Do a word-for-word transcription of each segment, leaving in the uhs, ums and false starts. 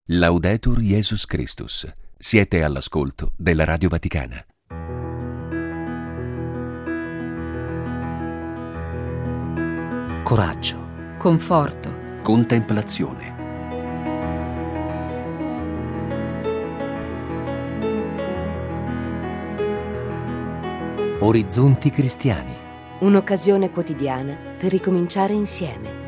Laudetur Jesus Christus. Siete all'ascolto della Radio Vaticana. Coraggio, conforto, Contemplazione. orizzonti cristiani. Un'occasione quotidiana per ricominciare insieme.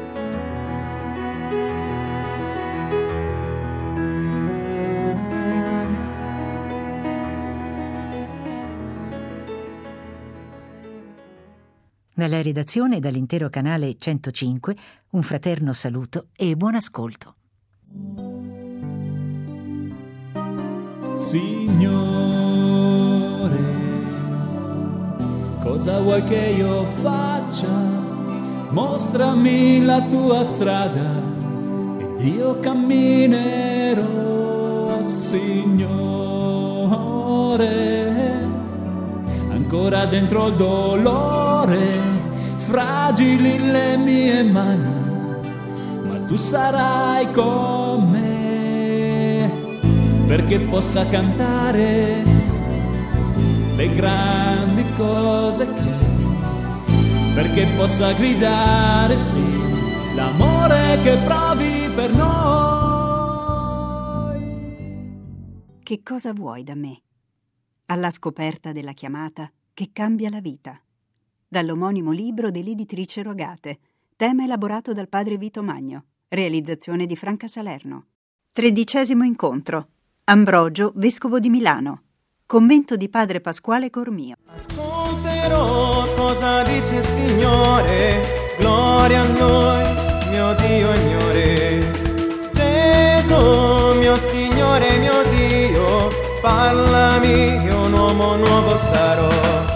Dalla redazione e dall'intero canale centocinque, un fraterno saluto e buon ascolto. Signore, cosa vuoi che io faccia? Mostrami la tua strada ed io camminerò, Signore. Ancora dentro il dolore, fragili le mie mani, ma tu sarai con me, perché possa cantare le grandi cose che, perché possa gridare sì, l'amore che provi per noi. Che cosa vuoi da me? Alla scoperta della chiamata che cambia la vita. Dall'omonimo libro dell'editrice Rogate, tema elaborato dal padre Vito Magno, realizzazione di Franca Salerno. Tredicesimo incontro. Ambrogio, vescovo di Milano. Commento di padre Pasquale Cormio. Ascolterò cosa dice il Signore, gloria a noi, mio Dio e mio Re. Gesù, mio Signore, mio Dio, parlami, io un uomo nuovo sarò.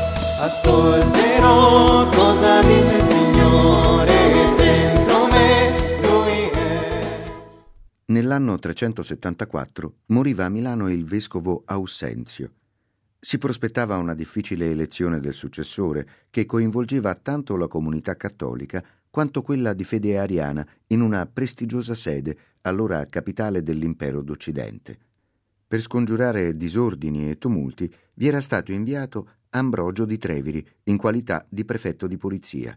Ascolterò cosa dice il Signore, dentro me Lui è. Nell'anno trecentosettantaquattro moriva a Milano il vescovo Aussenzio. Si prospettava una difficile elezione del successore che coinvolgeva tanto la comunità cattolica quanto quella di fede ariana in una prestigiosa sede, allora capitale dell'impero d'Occidente. Per scongiurare disordini e tumulti vi era stato inviato Ambrogio di Treviri in qualità di prefetto di polizia.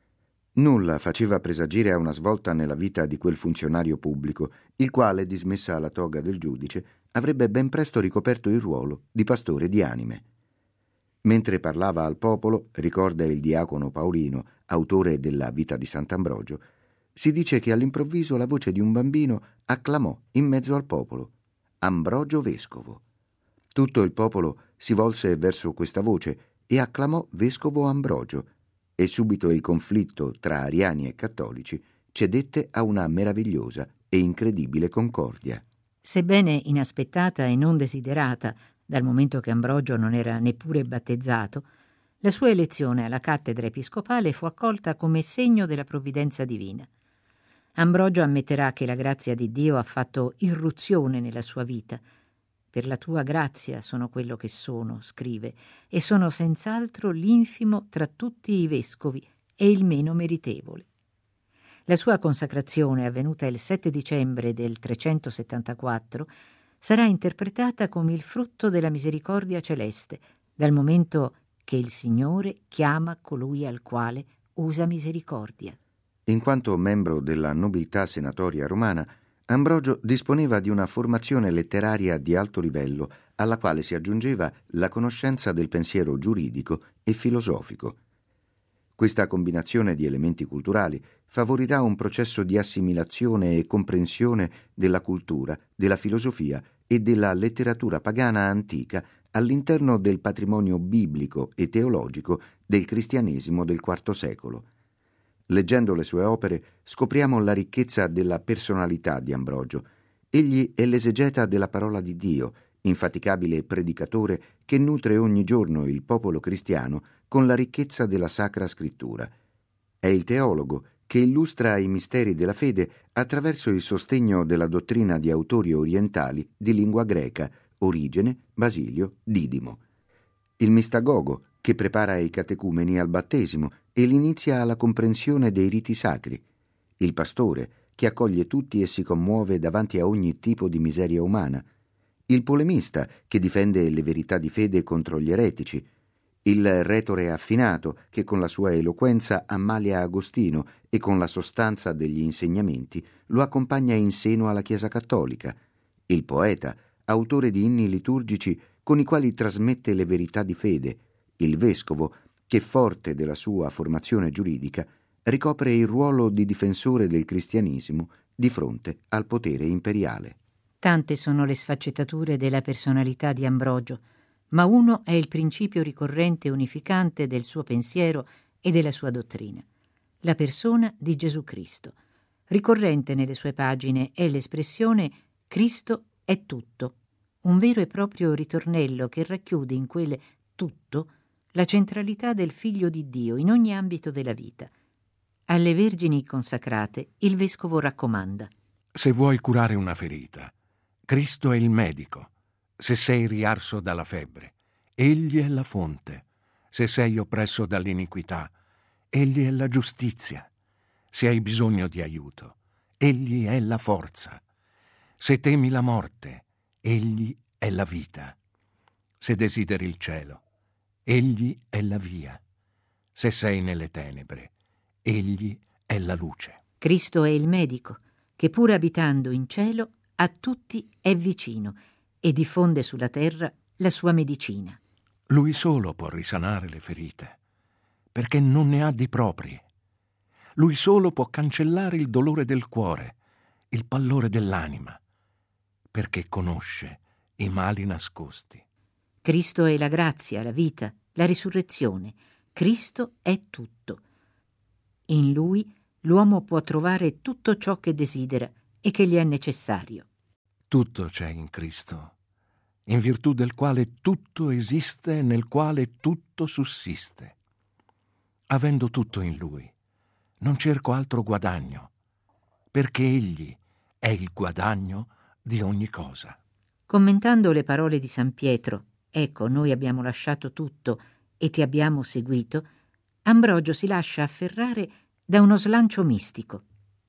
Nulla faceva presagire a una svolta nella vita di quel funzionario pubblico, il quale, dismessa la toga del giudice, avrebbe ben presto ricoperto il ruolo di pastore di anime. Mentre parlava al popolo, ricorda il diacono Paolino, autore della Vita di Sant'Ambrogio, si dice che all'improvviso la voce di un bambino acclamò in mezzo al popolo: Ambrogio vescovo. Tutto il popolo si volse verso questa voce e acclamò vescovo Ambrogio, e subito il conflitto tra ariani e cattolici cedette a una meravigliosa e incredibile concordia. Sebbene inaspettata e non desiderata, dal momento che Ambrogio non era neppure battezzato, la sua elezione alla cattedra episcopale fu accolta come segno della provvidenza divina. Ambrogio ammetterà che la grazia di Dio ha fatto irruzione nella sua vita. Per la tua grazia sono quello che sono, scrive, e sono senz'altro l'infimo tra tutti i vescovi e il meno meritevole. La sua consacrazione, avvenuta il sette dicembre del trecentosettantaquattro, sarà interpretata come il frutto della misericordia celeste, dal momento che il Signore chiama colui al quale usa misericordia. In quanto membro della nobiltà senatoria romana, Ambrogio disponeva di una formazione letteraria di alto livello, alla quale si aggiungeva la conoscenza del pensiero giuridico e filosofico. Questa combinazione di elementi culturali favorirà un processo di assimilazione e comprensione della cultura, della filosofia e della letteratura pagana antica all'interno del patrimonio biblico e teologico del cristianesimo del quarto secolo. Leggendo le sue opere scopriamo la ricchezza della personalità di Ambrogio. Egli è l'esegeta della parola di Dio, infaticabile predicatore che nutre ogni giorno il popolo cristiano con la ricchezza della Sacra Scrittura. È il teologo che illustra i misteri della fede attraverso il sostegno della dottrina di autori orientali di lingua greca, Origene, Basilio, Didimo. Il mistagogo che prepara i catecumeni al battesimo e li inizia alla comprensione dei riti sacri. Il pastore che accoglie tutti e si commuove davanti a ogni tipo di miseria umana, il polemista che difende le verità di fede contro gli eretici, il retore affinato che con la sua eloquenza ammalia Agostino e con la sostanza degli insegnamenti lo accompagna in seno alla Chiesa cattolica, il poeta, autore di inni liturgici con i quali trasmette le verità di fede, il vescovo che, forte della sua formazione giuridica, ricopre il ruolo di difensore del cristianesimo di fronte al potere imperiale. Tante sono le sfaccettature della personalità di Ambrogio, ma uno è il principio ricorrente e unificante del suo pensiero e della sua dottrina: la persona di Gesù Cristo. Ricorrente nelle sue pagine è l'espressione «Cristo è tutto», un vero e proprio ritornello che racchiude in quel tutto la centralità del Figlio di Dio in ogni ambito della vita. Alle vergini consacrate il vescovo raccomanda: se vuoi curare una ferita, Cristo è il medico. Se sei riarso dalla febbre, Egli è la fonte. Se sei oppresso dall'iniquità, Egli è la giustizia. Se hai bisogno di aiuto, Egli è la forza. Se temi la morte, Egli è la vita. Se desideri il cielo, Egli è la via. Se sei nelle tenebre, Egli è la luce. Cristo è il medico, che pur abitando in cielo a tutti è vicino e diffonde sulla terra la sua medicina. Lui solo può risanare le ferite, perché non ne ha di propri. Lui solo può cancellare il dolore del cuore, il pallore dell'anima, perché conosce i mali nascosti. Cristo è la grazia, la vita, la risurrezione. Cristo è tutto. In Lui l'uomo può trovare tutto ciò che desidera e che gli è necessario. Tutto c'è in Cristo, in virtù del quale tutto esiste e nel quale tutto sussiste. Avendo tutto in Lui, non cerco altro guadagno, perché Egli è il guadagno di ogni cosa. Commentando le parole di San Pietro, ecco, noi abbiamo lasciato tutto e ti abbiamo seguito, Ambrogio si lascia afferrare da uno slancio mistico.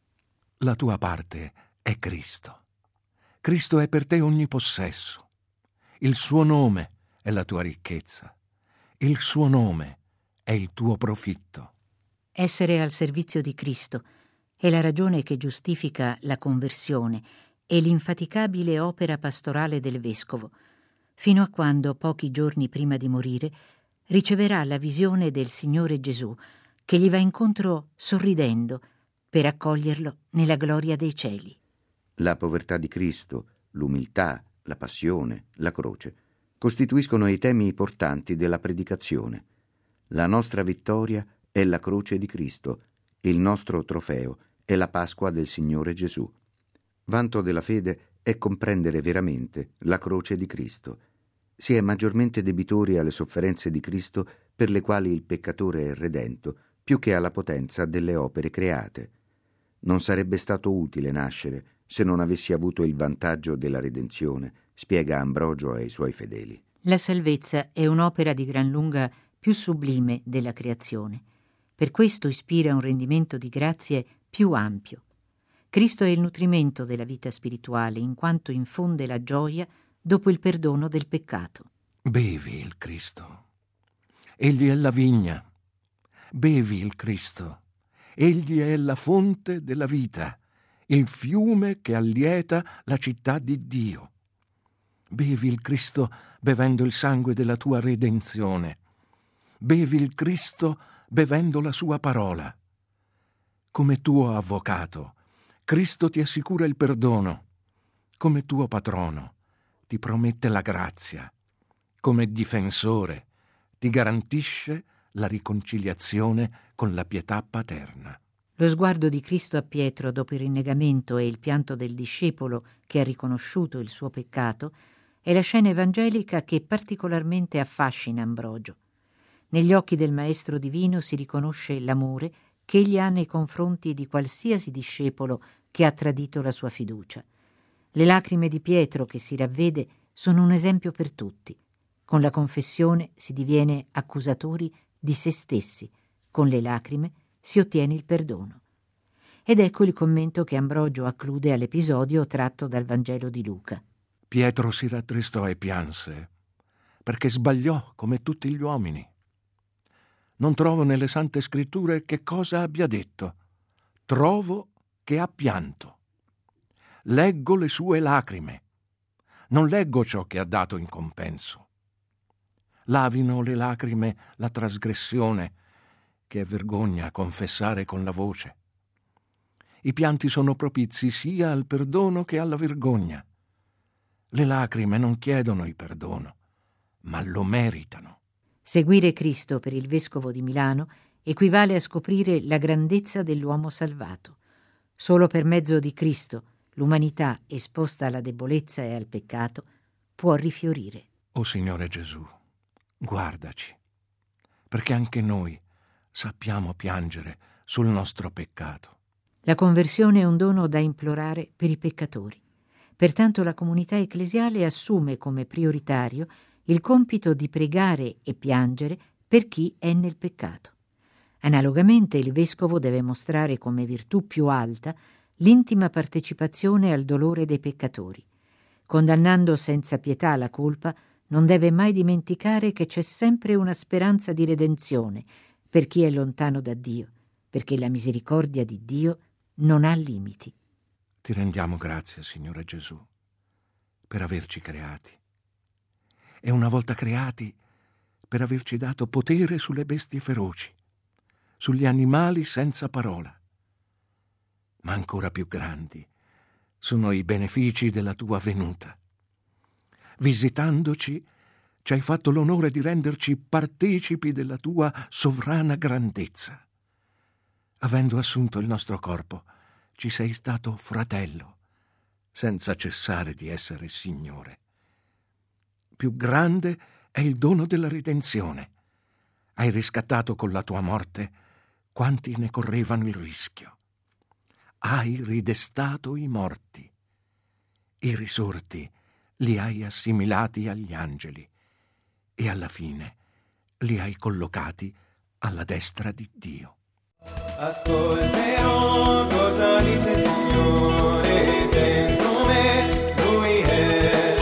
La tua parte è Cristo. Cristo è per te ogni possesso. Il suo nome è la tua ricchezza. Il suo nome è il tuo profitto. Essere al servizio di Cristo è la ragione che giustifica la conversione e l'infaticabile opera pastorale del vescovo, fino a quando, pochi giorni prima di morire, riceverà la visione del Signore Gesù, che gli va incontro sorridendo per accoglierlo nella gloria dei cieli. La povertà di Cristo, l'umiltà, la passione, la croce costituiscono i temi portanti della predicazione. La nostra vittoria è la croce di Cristo, il nostro trofeo è la Pasqua del Signore Gesù. Vanto della fede è comprendere veramente la croce di Cristo. Si è maggiormente debitori alle sofferenze di Cristo, per le quali il peccatore è redento, più che alla potenza delle opere create. Non sarebbe stato utile nascere se non avessi avuto il vantaggio della redenzione, spiega Ambrogio ai suoi fedeli. La salvezza è un'opera di gran lunga più sublime della creazione. Per questo ispira un rendimento di grazie più ampio. Cristo è il nutrimento della vita spirituale, in quanto infonde la gioia dopo il perdono del peccato. Bevi il Cristo. Egli è la vigna. Bevi il Cristo. Egli è la fonte della vita, il fiume che allieta la città di Dio. Bevi il Cristo bevendo il sangue della tua redenzione. Bevi il Cristo bevendo la sua parola. Come tuo avvocato, Cristo ti assicura il perdono. Come tuo patrono, ti promette la grazia. Come difensore, ti garantisce la riconciliazione con la pietà paterna. Lo sguardo di Cristo a Pietro dopo il rinnegamento e il pianto del discepolo che ha riconosciuto il suo peccato è la scena evangelica che particolarmente affascina Ambrogio. Negli occhi del Maestro divino si riconosce l'amore che egli ha nei confronti di qualsiasi discepolo che ha tradito la sua fiducia. Le lacrime di Pietro che si ravvede sono un esempio per tutti. Con la confessione si diviene accusatori di se stessi, con le lacrime si ottiene il perdono. Ed ecco il commento che Ambrogio acclude all'episodio tratto dal Vangelo di Luca. Pietro si rattristò e pianse, perché sbagliò come tutti gli uomini. Non trovo nelle Sante Scritture che cosa abbia detto. Trovo che ha pianto. Leggo le sue lacrime. Non leggo ciò che ha dato in compenso. Lavino le lacrime la trasgressione, che è vergogna confessare con la voce. I pianti sono propizi sia al perdono che alla vergogna. Le lacrime non chiedono il perdono, ma lo meritano. Seguire Cristo per il vescovo di Milano equivale a scoprire la grandezza dell'uomo salvato. Solo per mezzo di Cristo l'umanità, esposta alla debolezza e al peccato, può rifiorire. O Signore Gesù, guardaci, perché anche noi sappiamo piangere sul nostro peccato. La conversione è un dono da implorare per i peccatori. Pertanto la comunità ecclesiale assume come prioritario il compito di pregare e piangere per chi è nel peccato. Analogamente il vescovo deve mostrare come virtù più alta l'intima partecipazione al dolore dei peccatori. Condannando senza pietà la colpa, non deve mai dimenticare che c'è sempre una speranza di redenzione per chi è lontano da Dio, perché la misericordia di Dio non ha limiti. Ti rendiamo grazie, Signore Gesù, per averci creati. E una volta creati, per averci dato potere sulle bestie feroci, sugli animali senza parola. Ma ancora più grandi sono i benefici della tua venuta. Visitandoci, ci hai fatto l'onore di renderci partecipi della tua sovrana grandezza. Avendo assunto il nostro corpo, ci sei stato fratello, senza cessare di essere Signore. Più grande è il dono della redenzione. Hai riscattato con la tua morte quanti ne correvano il rischio. Hai ridestato i morti. I risorti li hai assimilati agli angeli e alla fine li hai collocati alla destra di Dio. Ascolterò cosa dice il Signore dentro me, Lui è.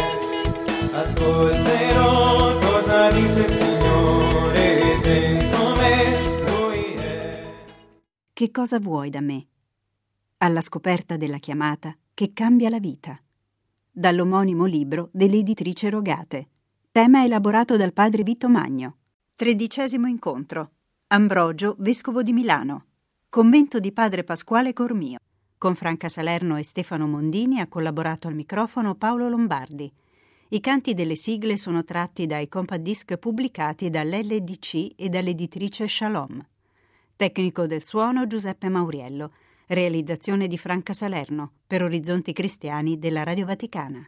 Ascolterò cosa dice il Signore dentro me, Lui è. Che cosa vuoi da me? Alla scoperta della chiamata che cambia la vita. Dall'omonimo libro dell'editrice Rogate. Tema elaborato dal padre Vito Magno. Tredicesimo incontro. Ambrogio, vescovo di Milano. Commento di padre Pasquale Cormio. Con Franca Salerno e Stefano Mondini ha collaborato al microfono Paolo Lombardi. I canti delle sigle sono tratti dai compact disc pubblicati dall'L D C e dall'editrice Shalom. Tecnico del suono Giuseppe Mauriello. Realizzazione di Franca Salerno per Orizzonti Cristiani della Radio Vaticana.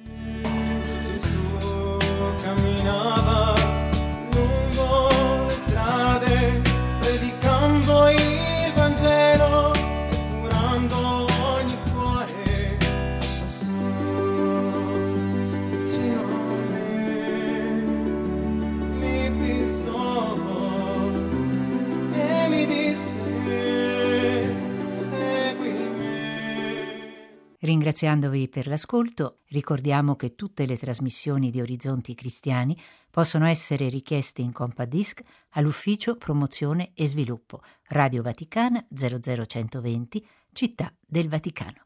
Gesù camminava lungo le strade, predicando il Vangelo e curando ogni cuore. Passò vicino a me, mi fissò e mi disse: Ringraziandovi per l'ascolto, ricordiamo che tutte le trasmissioni di Orizzonti Cristiani possono essere richieste in compact disc all'Ufficio Promozione e Sviluppo, Radio Vaticana zero zero centoventi, Città del Vaticano.